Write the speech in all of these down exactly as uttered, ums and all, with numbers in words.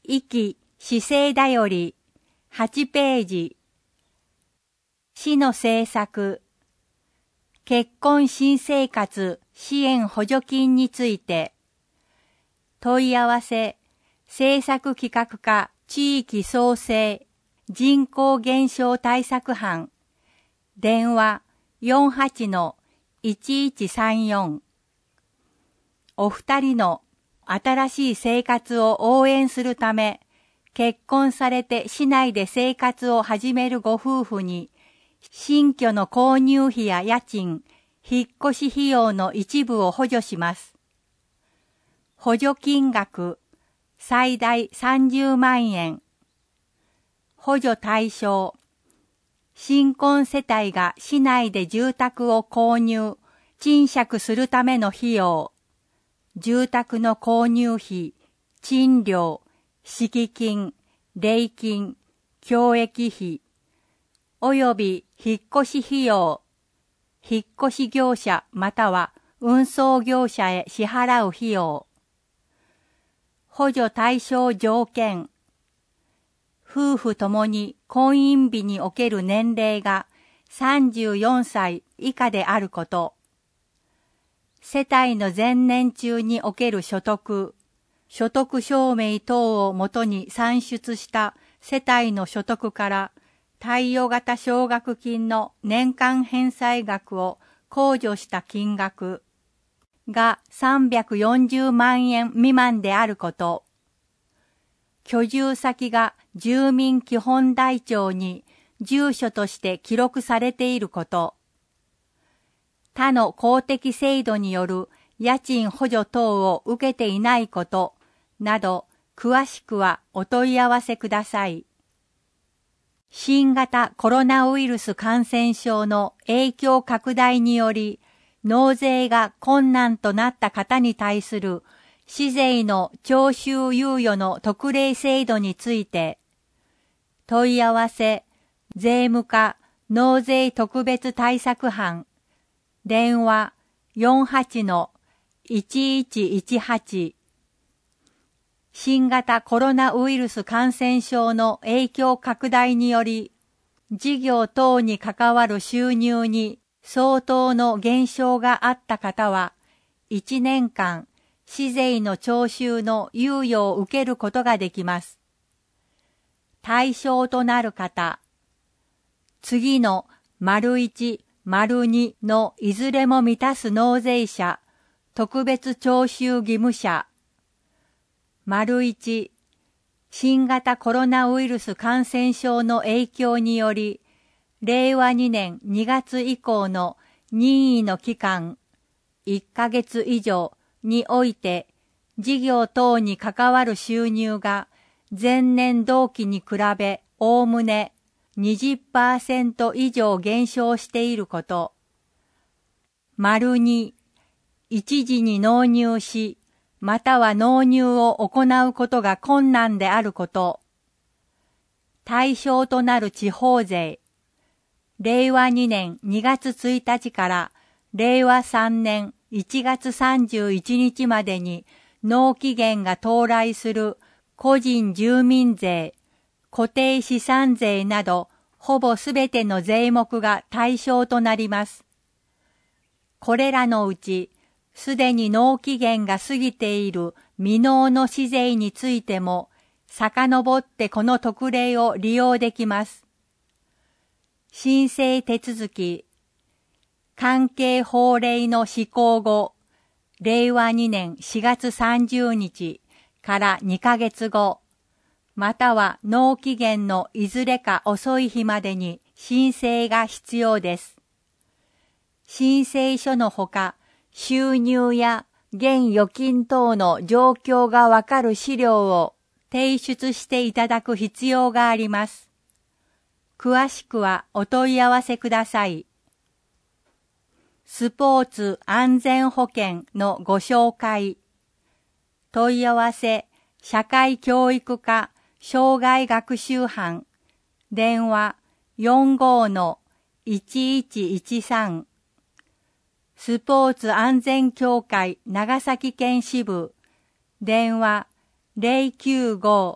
壱岐市政だよりはちページ。市の政策。結婚新生活支援補助金について。問い合わせ、政策企画課地域創生人口減少対策班。電話 よんはちのいちいちさんよん。お二人の新しい生活を応援するため、結婚されて市内で生活を始めるご夫婦に、新居の購入費や家賃、引っ越し費用の一部を補助します。補助金額、最大さんじゅうまんえん。補助対象、新婚世帯が市内で住宅を購入、賃借するための費用、住宅の購入費、賃料、敷金、礼金、教育費、および引っ越し費用、引っ越し業者または運送業者へ支払う費用。補助対象条件。夫婦ともに婚姻日における年齢がさんじゅうよんさい以下であること。世帯の前年中における所得、所得証明等をもとに算出した世帯の所得から貸与型奨学金の年間返済額を控除した金額がさんびゃくよんじゅうまんえん未満であること。居住先が住民基本台帳に住所として記録されていること。他の公的制度による家賃補助等を受けていないことなど、詳しくはお問い合わせください。新型コロナウイルス感染症の影響拡大により、納税が困難となった方に対する市税の徴収猶予の特例制度について、問い合わせ、税務課納税特別対策班、電話 よんはちのいちいちいちはち。新型コロナウイルス感染症の影響拡大により、事業等に関わる収入に相当の減少があった方は、いちねんかん、市税の徴収の猶予を受けることができます。対象となる方、次の丸いち、丸にのいずれも満たす納税者、特別徴収義務者、丸いち、新型コロナウイルス感染症の影響により、れいわにねんにがつ以降の任意の期間、いっかげつ以上において、事業等に関わる収入が前年同期に比べおおむね にじゅっパーセント 以上減少していること。丸に、一時に納入し、または納入を行うことが困難であること。対象となる地方税。れいわにねんにがつついたちかられいわさんねんいちがつさんじゅういちにちまでに納期限が到来する個人住民税、固定資産税などほぼすべての税目が対象となります。これらのうち、すでに納期限が過ぎている未納の市税についても、遡ってこの特例を利用できます。申請手続き、関係法令の施行後、れいわにねんしがつさんじゅうにちからにかげつご、または納期限のいずれか遅い日までに申請が必要です。申請書のほか、収入や現預金等の状況がわかる資料を提出していただく必要があります。詳しくはお問い合わせください。スポーツ安全保険のご紹介。問い合わせ、社会教育課障害学習班。電話 よんごのいちいちいちさん。スポーツ安全協会長崎県支部、電話 ゼロきゅうご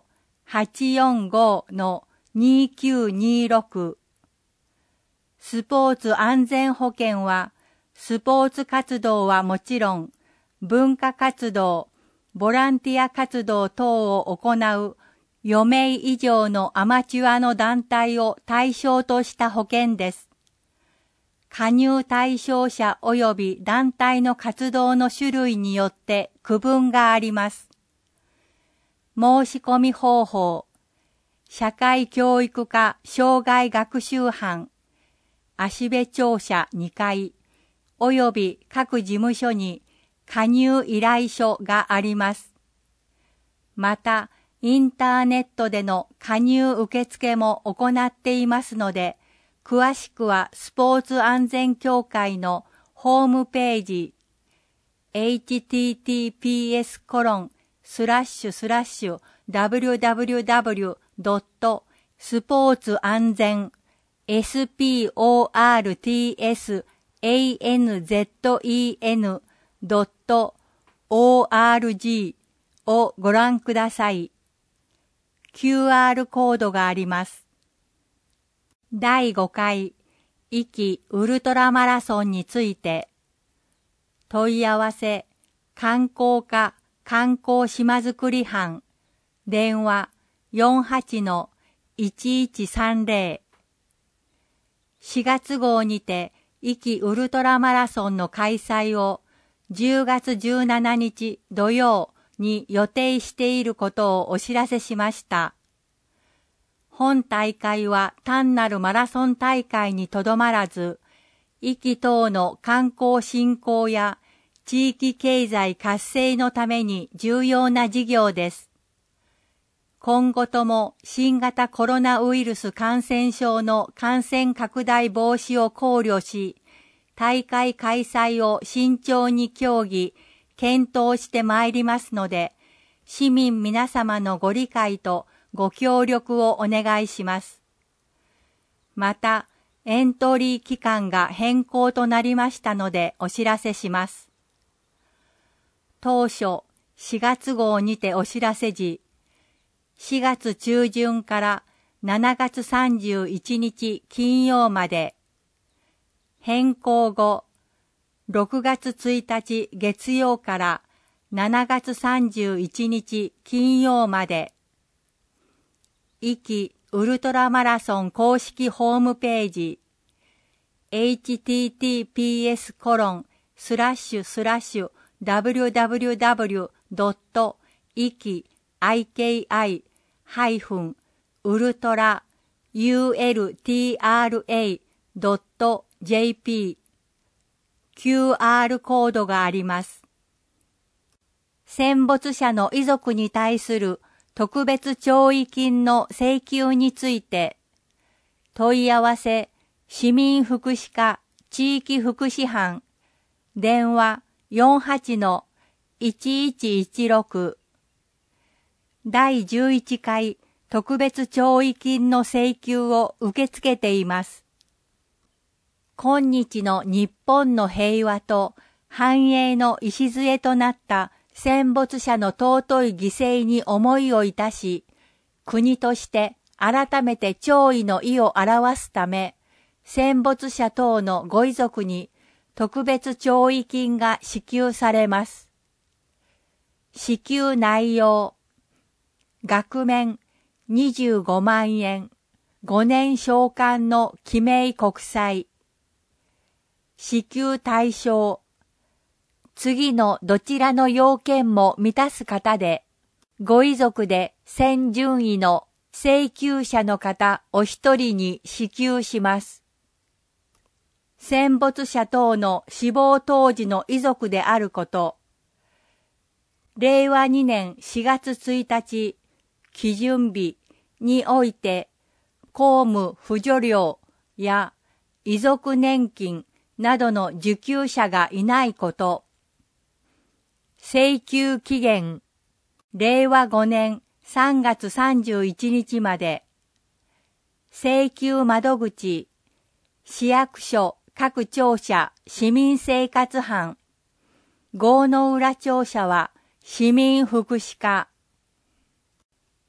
はちよんごのにきゅうにろく。スポーツ安全保険は、スポーツ活動はもちろん、文化活動、ボランティア活動等を行うよめい以上のアマチュアの団体を対象とした保険です。加入対象者及び団体の活動の種類によって区分があります。申し込み方法、社会教育課障害学習班、芦部庁舎にかい、及び各事務所に加入依頼書があります。また、インターネットでの加入受付も行っていますので、詳しくはスポーツ安全協会のホームページ、エイチティーティーピーエスコロンスラッシュスラッシュダブリューダブリューダブリュードットスポーツ安全 エスピーオーアールティーエスエーエヌゼットイーエヌドットオーアールジー をご覧ください。キューアール コードがあります。だいごかい、壱岐ウルトラマラソンについて、問い合わせ、観光課観光島づくり班、電話 よんはちのいちいちさんぜろ。しがつ号にて、壱岐ウルトラマラソンの開催をじゅうがつじゅうしちにち土曜に予定していることをお知らせしました。本大会は単なるマラソン大会にとどまらず、壱岐等の観光振興や地域経済活性のために重要な事業です。今後とも新型コロナウイルス感染症の感染拡大防止を考慮し、大会開催を慎重に協議、検討してまいりますので、市民皆様のご理解とご協力をお願いします。また、エントリー期間が変更となりましたのでお知らせします。当初、しがつ号にてお知らせ時、しがつ中旬からしちがつさんじゅういちにち金曜まで、変更後、ろくがつついたち月曜からしちがつさんじゅういちにち金曜まで、壱岐ウルトラマラソン公式ホームページ、エイチティーティーピーエスコロンスラッシュスラッシュダブリューダブリューダブリュードットイキアイケーアイハイフンウルトラユーエルティーアールエードットジェーピー キューアール コードがあります。戦没者の遺族に対する特別弔慰金の請求について、問い合わせ市民福祉課地域福祉班、電話 よんはちのいちいちいちろく。だいじゅういちかい特別弔慰金の請求を受け付けています。今日の日本の平和と繁栄の礎となった戦没者の尊い犠牲に思いをいたし、国として改めて弔意の意を表すため、戦没者等のご遺族に特別弔慰金が支給されます。支給内容、額面にじゅうごまんえん、ごねん償還の記名国債。支給対象、次のどちらの要件も満たす方で、ご遺族で戦順位の請求者の方お一人に支給します。戦没者等の死亡当時の遺族であること、れいわにねんしがつついたち、基準日において、公務扶助料や遺族年金などの受給者がいないこと、請求期限、れいわごねんさんがつさんじゅういちにちまで、請求窓口、市役所各庁舎市民生活班、郷の浦庁舎は市民福祉課、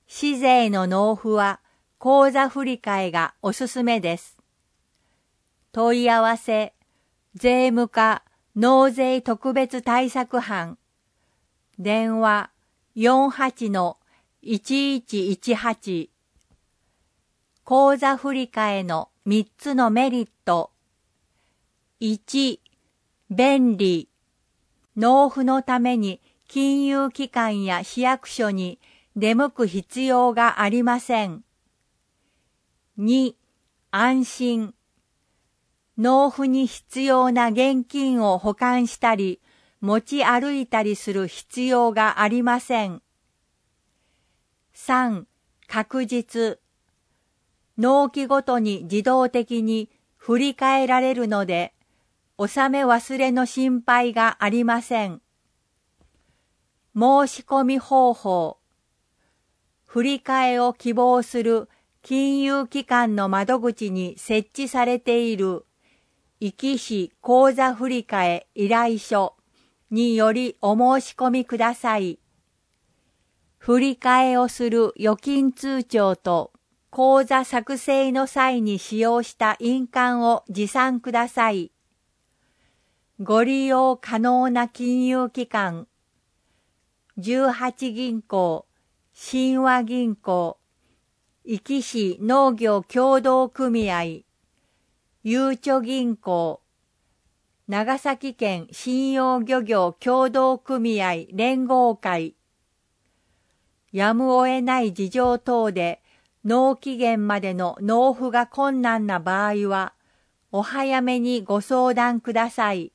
市税の納付は口座振替えがおすすめです。問い合わせ、税務課納税特別対策班、電話 よんはちのいちいちいちはち。口座振替のみっつのメリット。いち、便利。納付のために金融機関や市役所に出向く必要がありません。に、安心。納付に必要な現金を保管したり、持ち歩いたりする必要がありません。さん、確実。納期ごとに自動的に振り替えられるので、納め忘れの心配がありません。申し込み方法。振り替えを希望する金融機関の窓口に設置されている壱岐市口座振替依頼書によりお申し込みください。振り替えをする預金通帳と口座作成の際に使用した印鑑を持参ください。ご利用可能な金融機関、じゅうはち銀行、親和銀行、壱岐市農業協同組合、ゆうちょ銀行、長崎県信用漁業協同組合連合会、やむを得ない事情等で納期限までの納付が困難な場合は、お早めにご相談ください。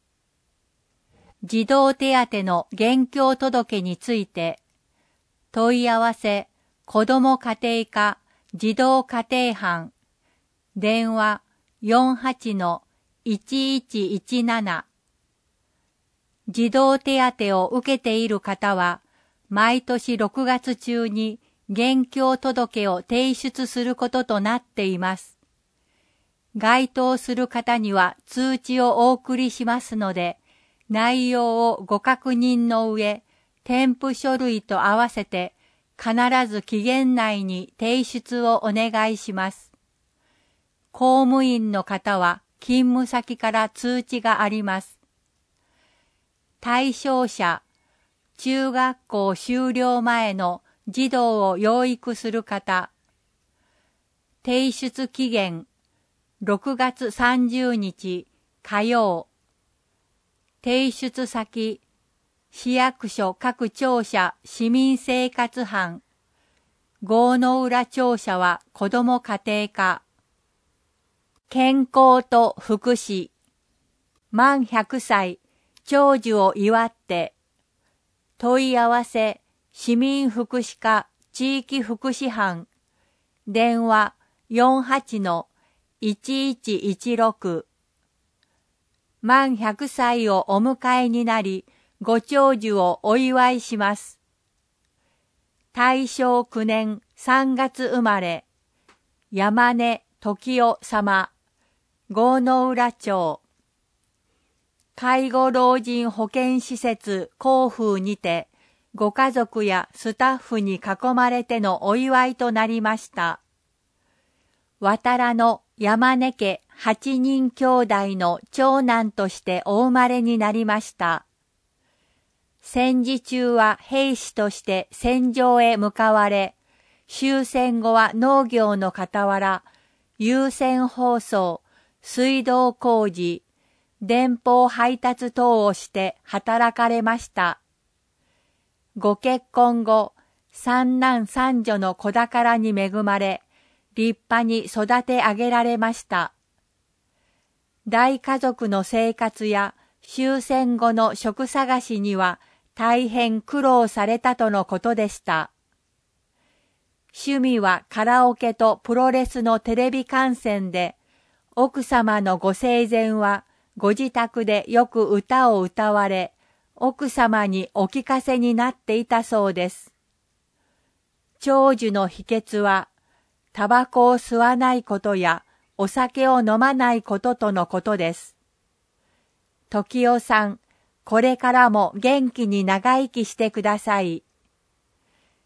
児童手当の現況届について、問い合わせ、子ども家庭課児童家庭班、電話 よんはちのいちいちいちなな。児童手当を受けている方は、毎年ろくがつ中に現況届を提出することとなっています。該当する方には通知をお送りしますので、内容をご確認の上、添付書類と合わせて必ず期限内に提出をお願いします。公務員の方は勤務先から通知があります。対象者、中学校修了前の児童を養育する方。提出期限、ろくがつさんじゅうにち火曜。提出先、市役所各庁舎市民生活班。郷の浦庁舎は子ども家庭課。健康と福祉。満ひゃくさい、長寿を祝って。問い合わせ、市民福祉課地域福祉班。電話 よんはちのいちいちいちろく。満ひゃくさいをお迎えになり、ご長寿をお祝いします。大正きゅうねんさんがつ生まれ、山根時夫様、郷の浦町。介護老人保健施設広風にて、ご家族やスタッフに囲まれてのお祝いとなりました。渡良の山根家はちにん兄弟の長男としてお生まれになりました。戦時中は兵士として戦場へ向かわれ、終戦後は農業の傍ら、有線放送、水道工事、電報配達等をして働かれました。ご結婚後、三男三女の子宝に恵まれ、立派に育て上げられました。大家族の生活や終戦後の職探しには大変苦労されたとのことでした。趣味はカラオケとプロレスのテレビ観戦で、奥様のご生前はご自宅でよく歌を歌われ、奥様にお聞かせになっていたそうです。長寿の秘訣は、タバコを吸わないことやお酒を飲まないこととのことです。時夫さん、これからも元気に長生きしてください。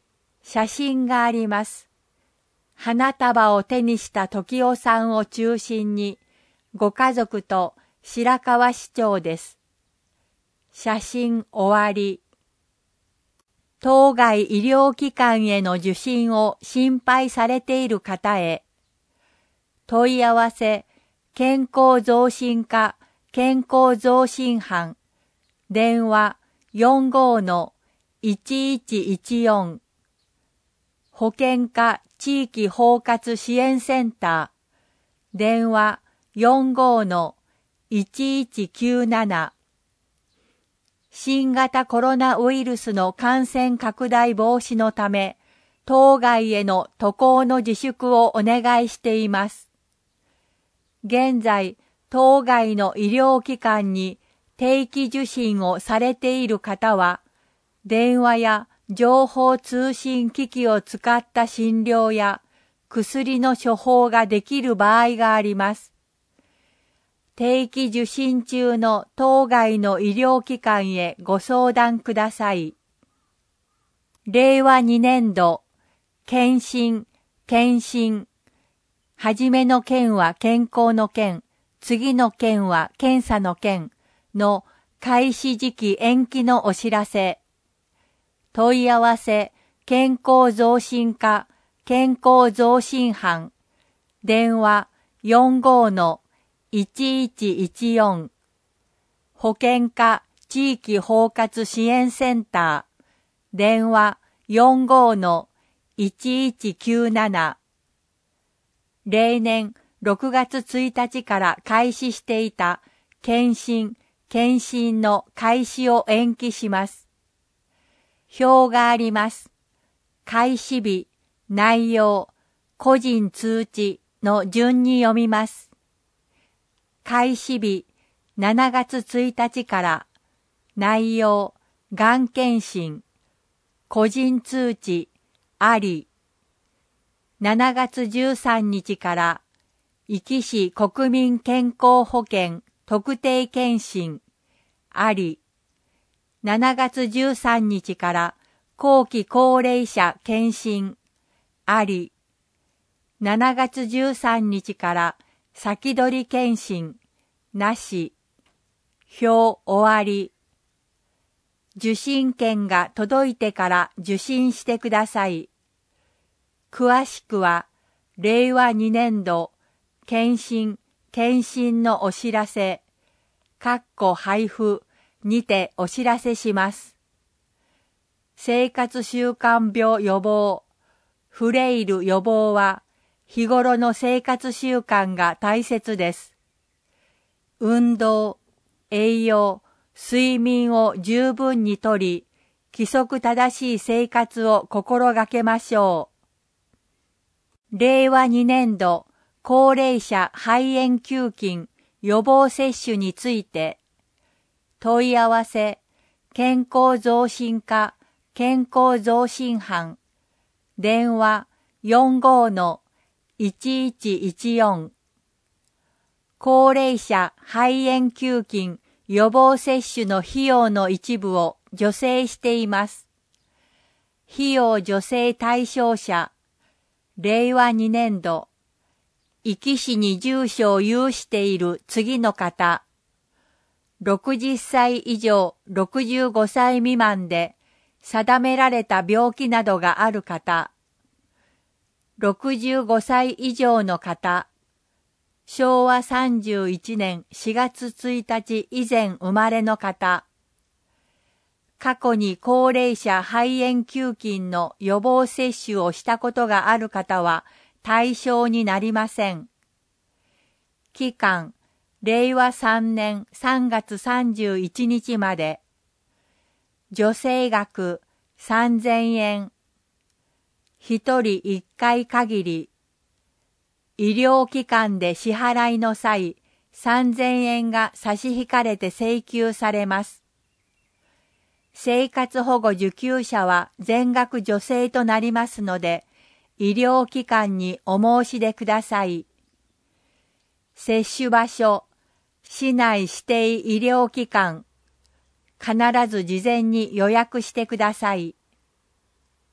写真があります。花束を手にした時男さんを中心に、ご家族と白河市長です。写真終わり。当該医療機関への受診を心配されている方へ。問い合わせ、健康増進課健康増進班。電話 よんごーのいちいちいちよん。保健課地域包括支援センター。電話 よんごーのいちいちきゅうなな。新型コロナウイルスの感染拡大防止のため、当該への渡航の自粛をお願いしています。現在、当該の医療機関に定期受診をされている方は、電話や情報通信機器を使った診療や薬の処方ができる場合があります。定期受診中の当該の医療機関へご相談ください。れいわにねんど、検診、検診。はじめの件は健康の件、次の件は検査の件の開始時期延期のお知らせ。問い合わせ、健康増進課、健康増進班。電話 よんごーのいちいちいちよん。保健課地域包括支援センター。電話 よんごーのいちいちきゅうなな。例年ろくがつついたちから開始していた検診、検診の開始を延期します。表があります。開始日、内容、個人通知の順に読みます。開始日、しちがつついたちから、内容、がん検診、個人通知、あり。しちがつじゅうさんにちから、壱岐市国民健康保険特定健診、あり。しちがつじゅうさんにちから後期高齢者検診、あり。しちがつじゅうさんにちから先取り検診、なし。表終わり。受診券が届いてから受診してください。詳しくは、れいわにねんど、検診、検診のお知らせ、かっこ配布にてお知らせします。生活習慣病予防、フレイル予防は、日頃の生活習慣が大切です。運動、栄養、睡眠を十分にとり、規則正しい生活を心がけましょう。れいわにねんど高齢者肺炎球菌予防接種について、問い合わせ、健康増進課健康増進班、電話 よんごーのいちいちいちよん。高齢者肺炎球菌予防接種の費用の一部を助成しています。費用助成対象者、れいわにねんど、壱岐市に住所を有している次の方、ろくじゅっさい以上ろくじゅうごさい未満で定められた病気などがある方、ろくじゅうごさい以上の方、しょうわさんじゅういちねんしがつついたち以前生まれの方、過去に高齢者肺炎球菌の予防接種をしたことがある方は対象になりません。期間、れいわさんねんさんがつさんじゅういちにちまで。助成額さんぜんえん。ひとりいっかい限り。医療機関で支払いの際、さんぜんえんが差し引かれて請求されます。生活保護受給者は全額助成となりますので、医療機関にお申し出ください。接種場所、市内指定医療機関、必ず事前に予約してください。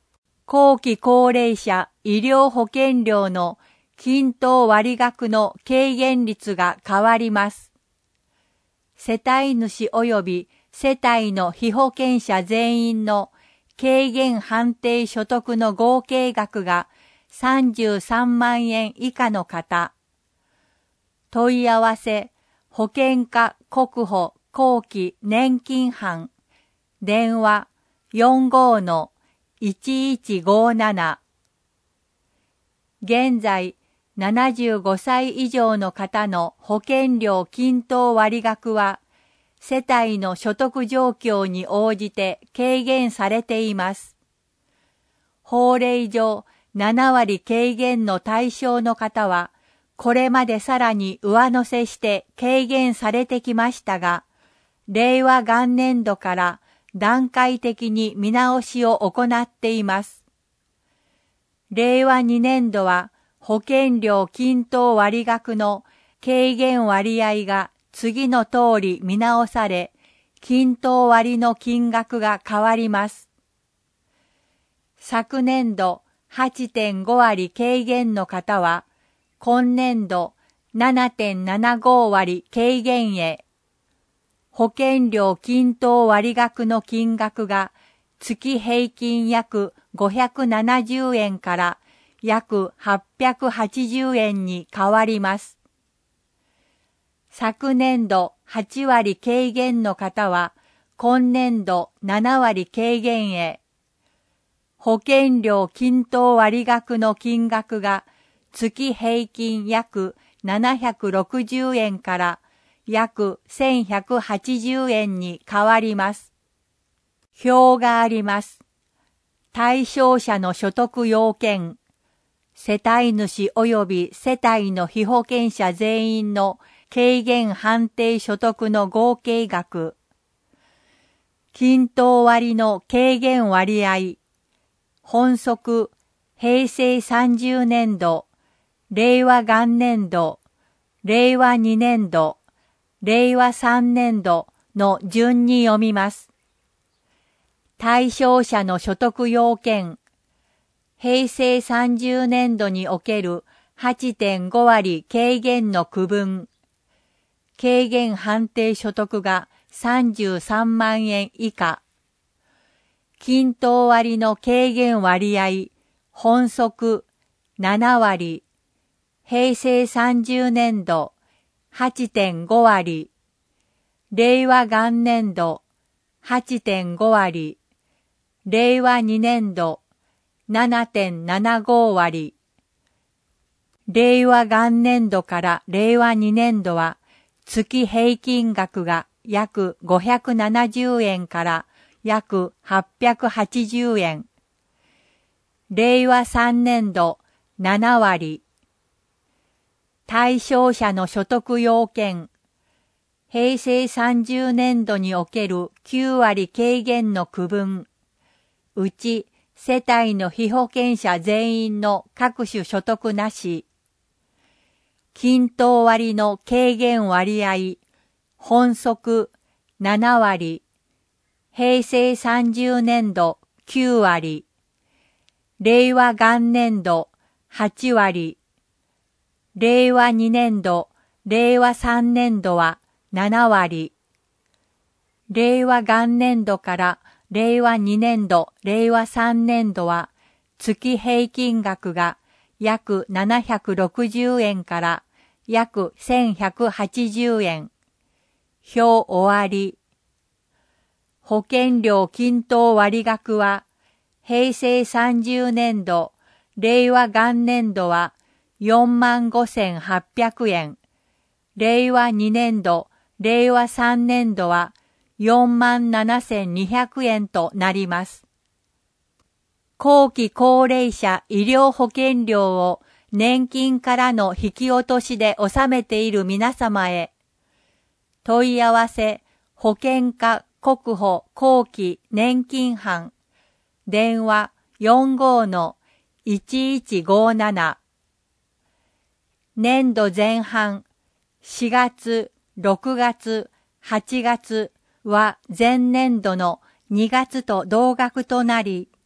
後期高齢者医療保険料の均等割額の軽減率が変わります。世帯主及び世帯の被保険者全員の軽減判定所得の合計額がさんじゅうさんまんえん以下の方。問い合わせ、保険課国保後期年金班。電話 よんごーのいちいちごーなな。現在、ななじゅうごさい以上の方の保険料均等割額は、世帯の所得状況に応じて軽減されています。法令上ななわり軽減の対象の方は、これまでさらに上乗せして軽減されてきましたが、令和元年度から段階的に見直しを行っています。令和にねんどは保険料均等割額の軽減割合が次の通り見直され、均等割の金額が変わります。昨年度 はちてんごわり軽減の方は、今年度 ななてんななごわり軽減へ。保険料均等割額の金額が月平均約ごひゃくななじゅうえんから約はっぴゃくはちじゅうえんに変わります。昨年度はちわり軽減の方は今年度ななわり軽減へ。保険料均等割額の金額が月平均約ななひゃくろくじゅうえんから約せんひゃくはちじゅうえんに変わります。表があります。対象者の所得要件。世帯主及び世帯の被保険者全員の軽減判定所得の合計額。均等割の軽減割合。本則、平成さんじゅうねんど、令和元年度、令和にねんど、令和さんねんどの順に読みます。対象者の所得要件。平成さんじゅうねんどにおける はちてんごわり軽減の区分。軽減判定所得がさんじゅうさんまんえん以下。均等割の軽減割合。本則ななわり。平成さんじゅうねんど はちてんごわり。令和元年度 はちてんごわり。令和にねんど ななてんななごわり。令和元年度から令和にねんどは月平均額が約ごひゃくななじゅうえんから約はっぴゃくはちじゅうえん。令和さんねんどななわり。対象者の所得要件。平成さんじゅうねんどにおけるきゅうわり軽減の区分。うち世帯の被保険者全員の各種所得なし。均等割の軽減割合。本則ななわり。平成さんじゅうねんどきゅうわり。令和元年度はちわり。令和にねんど、令和さんねんどはななわり。令和元年度から令和にねんど、令和さんねんどは月平均額が約ななひゃくろくじゅうえんから約せんひゃくはちじゅうえん。表終わり。保険料均等割額は平成さんじゅうねんど、令和元年度はよんまんごせんはっぴゃくえん。令和にねんど、令和さんねんどはよんまんななせんにひゃくえんとなります。後期高齢者医療保険料を年金からの引き落としで納めている皆様へ。問い合わせ、保険課国保後期年金班。電話 よんごーのいちいちごーなな。年度前半、しがつ、ろくがつ、はちがつは前年度のにがつと同額となり、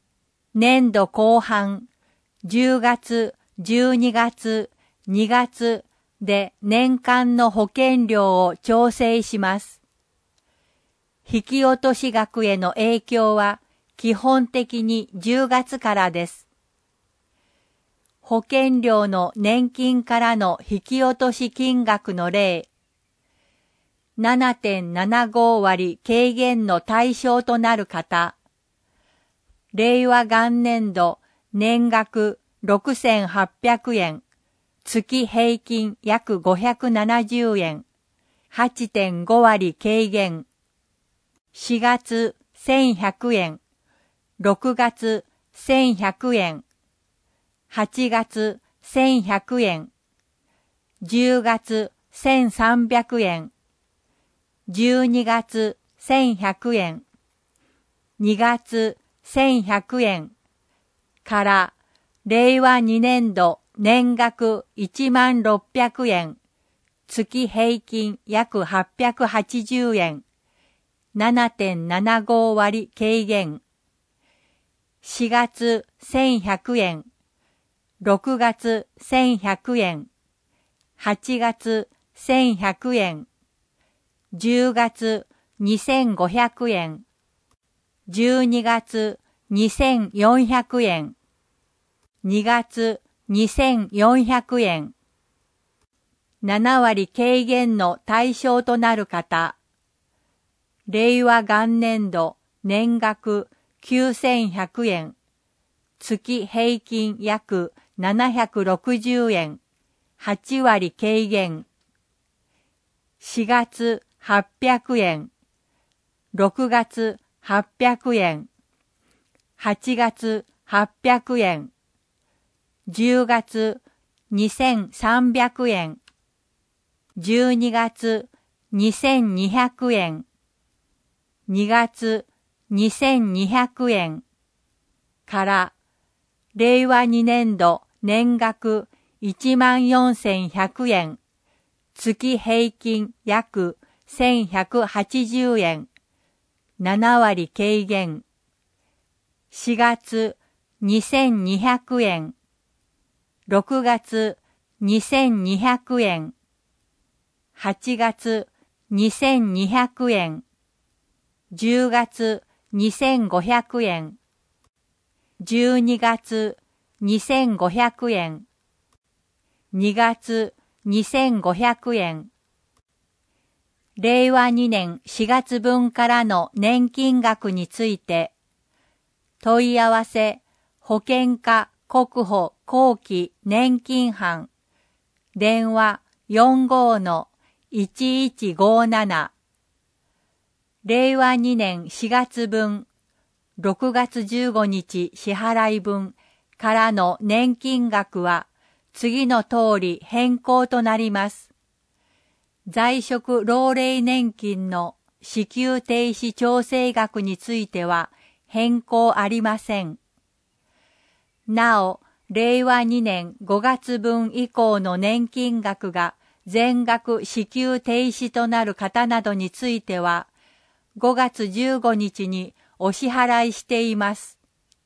年度後半、じゅうがつ、じゅうにがつ、にがつで年間の保険料を調整します。引き落とし額への影響は基本的にじゅうがつからです。保険料の年金からの引き落とし金額の例、ななてんななご 割軽減の対象となる方、令和元年度年額ろくせんはっぴゃくえん、月平均約ごひゃくななじゅうえん、はちてんご 割軽減、しがつせんひゃくえん、ろくがつせんひゃくえん、はちがつせんひゃくえん、じゅうがつせんさんびゃくえん、じゅうにがつせんひゃくえん、にがつせんひゃくえんから令和にねん度年額いちまんろっぴゃくえん、月平均約はっぴゃくはちじゅうえん、ななてんななご 割軽減、しがつせんひゃくえん、ろくがつせんひゃくえん、はちがつせんひゃくえん、じゅうがつにせんごひゃくえん、じゅうにがつにせんよんひゃくえん、にがつにせんよんひゃくえん、なな割軽減の対象となる方、令和元年度年額きゅうせんひゃくえん、月平均約ななひゃくろくじゅうえん、はち割軽減、しがつはっぴゃくえん、ろくがつはっぴゃくえん、はちがつはっぴゃくえん、じゅうがつにせんさんびゃくえん、じゅうにがつにせんにひゃくえん、にがつにせんにひゃくえんから令和にねん度年額いちまんよんせんひゃくえん、月平均約せんひゃくはちじゅうえん、なな割軽減、しがつにせんにひゃくえん、ろくがつにせんにひゃくえん、はちがつにせんにひゃくえん、じゅうがつにせんごひゃくえん、じゅうにがつにせんごひゃくえん、にがつにせんごひゃくえん、令和にねんしがつ分からの年金額について、問い合わせ、保険課国保後期年金班、電話 よんごーのいちいちごーなな、令和にねんしがつ分、ろくがつじゅうごにち支払い分からの年金額は次の通り変更となります。在職老齢年金の支給停止調整額については変更ありません。なお、令和にねんごがつ分以降の年金額が全額支給停止となる方などについては、ごがつじゅうごにちにお支払いしています。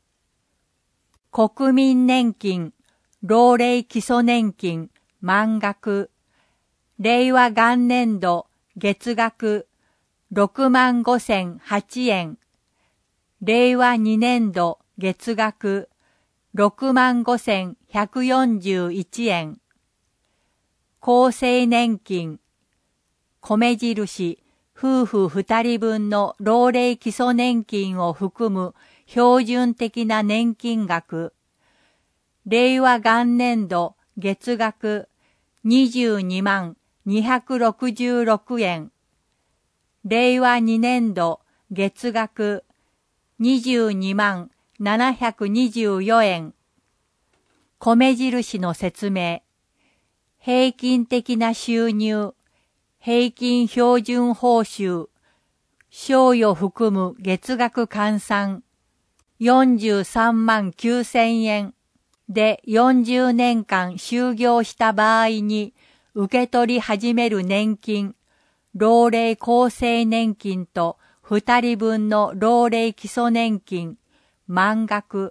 国民年金、老齢基礎年金、満額、令和元年度月額ろくまんごせんはちえん、令和にねん度月額ろくまんごせんひゃくよんじゅういちえん、厚生年金、米印、夫婦二人分の老齢基礎年金を含む標準的な年金額、令和元年度月額にじゅうにまんにひゃくろくじゅうろくえん、令和にねん度月額にじゅうにまんななひゃくにじゅうよえん、米印の説明、平均的な収入、平均標準報酬、賞与含む月額換算、よんじゅうさんまんきゅうせんえんでよんじゅうねんかん就業した場合に受け取り始める年金、老齢厚生年金と二人分の老齢基礎年金、満額、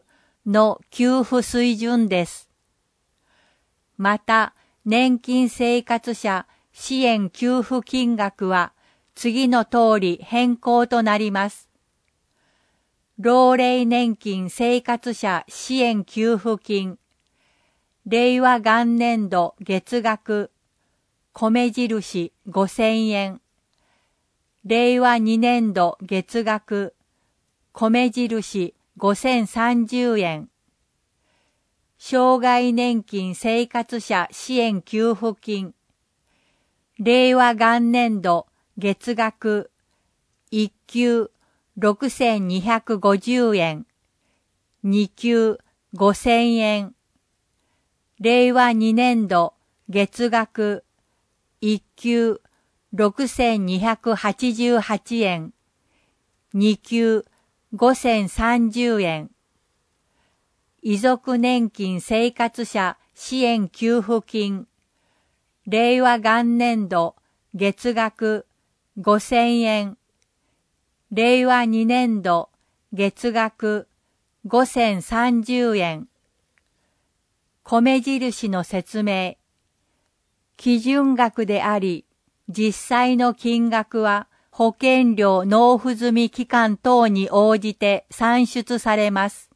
の給付水準です。また、年金生活者支援給付金額は次の通り変更となります。老齢年金生活者支援給付金、令和元年度月額、米印ごせんえん、令和にねん度月額、米印ごせんさんじゅうえん、障害年金生活者支援給付金、令和元年度月額、いっ級ろくせんにひゃくごじゅうえん、に級ごせんえん、令和にねん度月額、いっ級ろくせんにひゃくはちじゅうはちえん、に級ごせんさんじゅうえん、遺族年金生活者支援給付金、令和元年度月額ごせんえん、令和にねん度月額ごせんさんじゅうえん。米印の説明。基準額であり、実際の金額は保険料納付済み期間等に応じて算出されます。